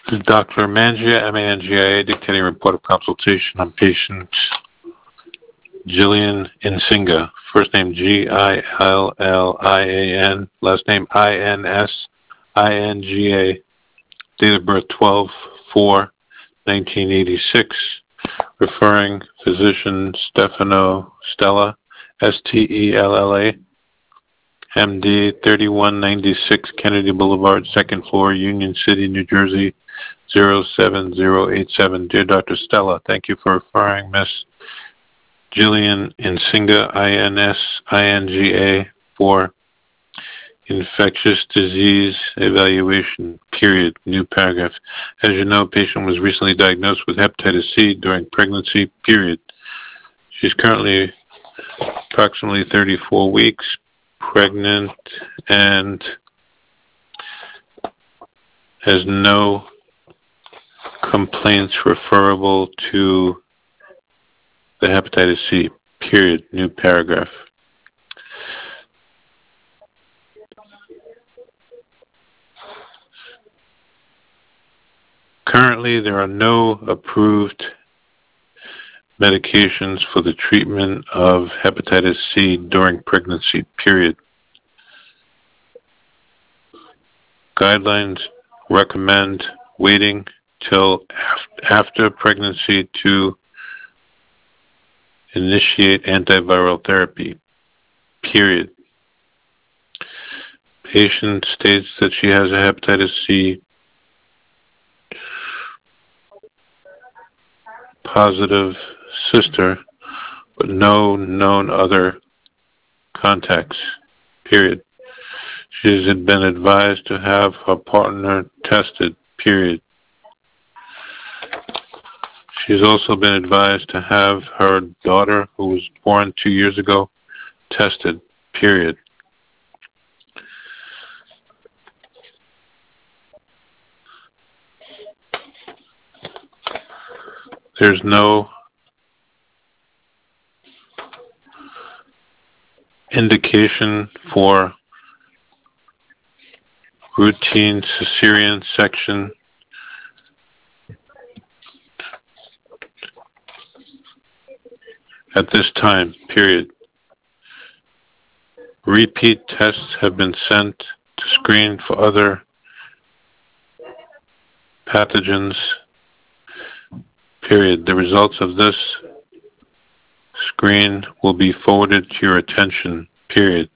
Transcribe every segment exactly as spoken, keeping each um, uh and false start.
Doctor Mangia, M A N G I A, dictating report of consultation on patient Gillian Insinga. First name G I L L I A N, last name I N S I N G A, date of birth twelve four nineteen eighty-six, referring physician Stefano Stella, S T E L L A, M D, thirty-one ninety-six Kennedy Boulevard, second floor, Union City, New Jersey, zero seven zero eight seven. Dear Doctor Stella, thank you for referring Miss Gillian Insinga, I N S I N G A, for infectious disease evaluation, period, new paragraph. As you know, patient was recently diagnosed with hepatitis C during pregnancy, period. She's currently approximately thirty-four weeks pregnant and has no complaints referable to the hepatitis C, period, new paragraph. Currently, there are no approved medications for the treatment of hepatitis C during pregnancy, period. Guidelines recommend waiting till af- after pregnancy to initiate antiviral therapy, period. Patient states that she has a hepatitis C positive sister, but no known other contacts, period. She has been advised to have her partner tested, period. She's also been advised to have her daughter, who was born two years ago, tested, period. There's no indication for routine cesarean section at this time, period. Repeat tests have been sent to screen for other pathogens, period. The results of this screen will be forwarded to your attention, period.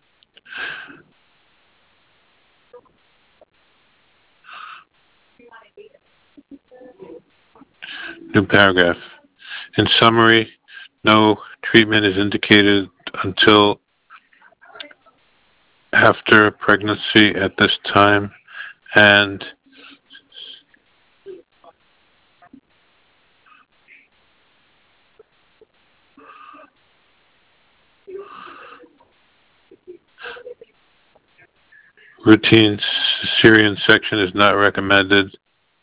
New paragraph. In summary, no treatment is indicated until after pregnancy at this time, and routine cesarean section is not recommended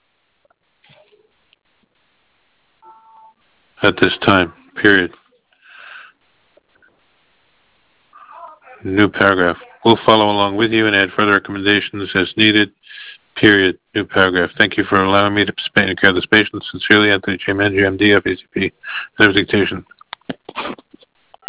at this time, period. New paragraph. We'll follow along with you and add further recommendations as needed, period. New paragraph. Thank you for allowing me to participate in the care of this patient. Sincerely, Anthony J. Mangia, M D, F A C P, and dictation.